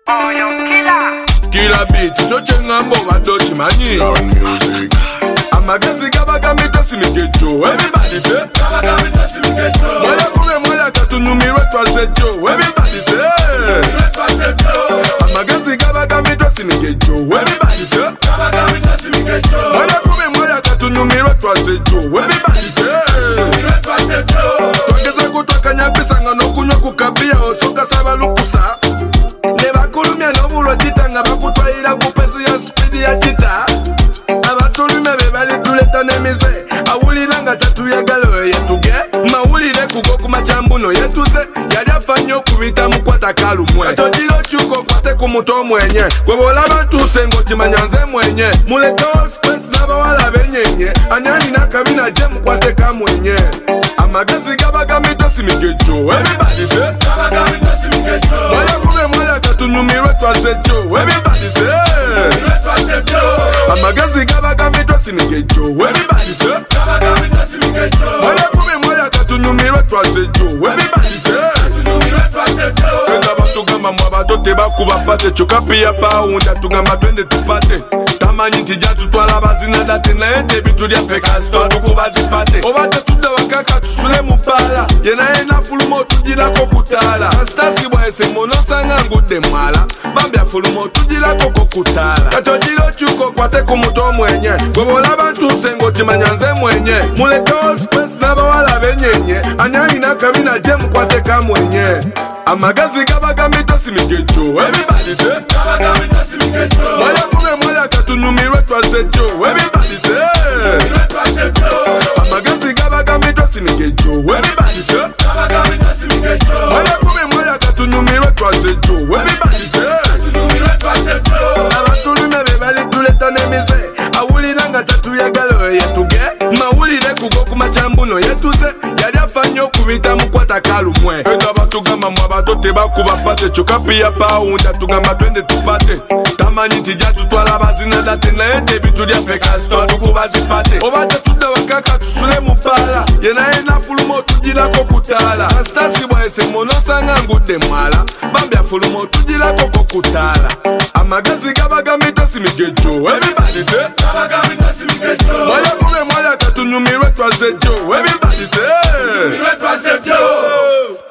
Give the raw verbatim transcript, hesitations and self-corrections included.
Oh, yo, killer. Killer beat, choche ngambo wadochi mani. Sound music. Amagazi gabaga mitasi mikecho. Everybody say. Gabaga mitasi mikecho. Moya kume moya katunyumire twazecho. Everybody say. Numire twazecho. Amagazi gabaga mitasi mikecho. Everybody say. Gabaga mitasi mikecho. Moya kume moya katunyumire twazecho. Everybody say. Numire twazecho. Twageza kutwakanya pisanga nokunywa kukabia osoka saba lukusa. Nebakulumya nobulo chitanga bakutwaira kupenzi ya speedi ya chita. Abatulume bebali tuleta nemize. Awuliranga tatuyagalo yetuge. Mawulire kugo kumachambuno yetuze. Yali afanyo kubita mukwata kalumwe. Katojiro chuko kwate kumuto mwenye. Kwebola batuse ngochimanyanze mwenye. Muleka space nabawala benyenye. Anyani nakabina je mukwate kamwenye. Amagazi gabaga mitasi mikecho. Everybody say. Gabaga mitasi mikecho. Moya kume moya katunyumire twazecho. Everybody say. Numire twazecho. Amagazi gabaga mitasi mikecho. Everybody say. Gabaga mitasi mikecho. Moya kume moya katunyumire twazecho. Everybody say. Numire twazecho. Twenda batugamba mwabatote bakuba pate. Choka pia pa unja tugamba twende tupate. Tamanyi ntija tutwala bazina date. Na ete bitu lya feka sto tukuba zipate. Obate tuda wakaka tusule mupala. Yena ena fulumo tujilako kutala. Astasi bwaese mono sanga ngude mwala. Bambia fulumo tujilako kokutala. Katojiro chuko kwate kumuto mwenye. Gobola bantuse ngochimanyanze mwenye. Muleka all space nabawala benyenye. Anyanyi nakabina je mukwate kamwenye. Amagazi gabaga mitasi mikecho. Everybody say. Gabaga mitasi mikecho. Moya kume moya katunyumire twazecho. Everybody say. Numire twazecho. Amagazi gabaga mitasi mikecho. Everybody say. Gabaga mitasi mikecho. Moya kume moya katunyumire twazecho. Everybody say. Numire twazecho. Abatulume bebali tuleta nemize. Awuliranga tatuyagalo yetuge. Mawulire kugo kumachambuno yetuze. Yali afanyo kubita mukwata kalumwe. Enda batugamba mwabatote bakuba pate. Choka pia pa unja tugamba twende tupate. Tamanyi ntija tutwala bazina date. Na ete bitu lya feka sto tukuba zipate. Obate tuda wakaka tusule mupala. Yena ena fulumo tujilako kutala. Astasi bwaese mono sanga ngude mwala. Bambia fulumo tujilako kokutala. Amagazi gabaga mitasi mikecho. Everybody say. Gabaga mitasi mikecho. Moya kume moya katunyumire twazecho. Everybody say. Numire twazecho.